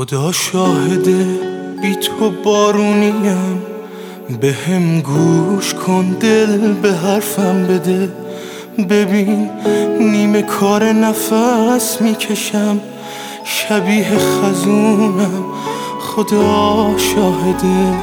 خدا شاهده بی تو بارونیم، به هم گوش کن دل به حرفم بده. ببین نیمه کار نفس میکشم، شبیه خزونم، خدا شاهده.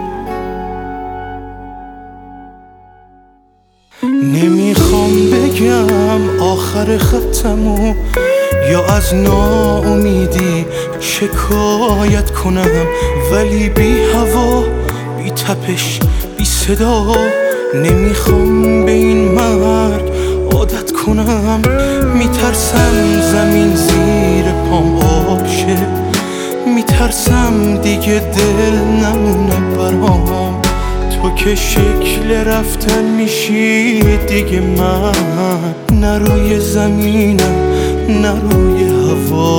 نمیخوام بگم آخر خطمو یا از ناامیدی شکایت کنم، ولی بی هوا، بی تپش، بی صدا نمیخوام به این مرگ عادت کنم. میترسم زمین زیر پام آب شه، میترسم دیگه دل نمونه برام. تو که شکل رفتن میشی دیگه، من نه روی زمینم نه روی هوا.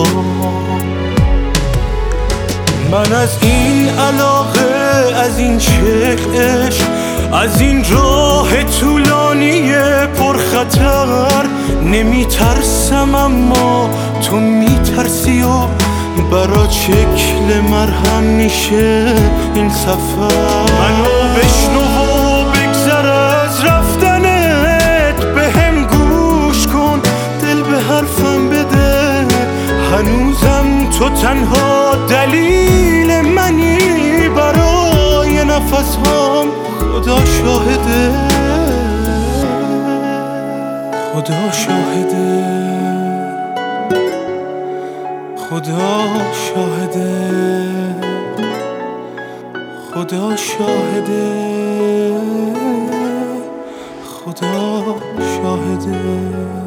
من از این علاقه، از این شکل عشق، از این راه طولانی پرخطر نمیترسم، اما تو میترسی و برات شکل مرهم میشه این سفر. منو بشنو و بگذر از رفتنت، به هم گوش کن دل به حرفم بده. هنوزم تو تنها دلیل منی برای نفس هام، خدا شاهده، خدا شاهده، خدا شاهده، خدا شاهده، خدا شاهده.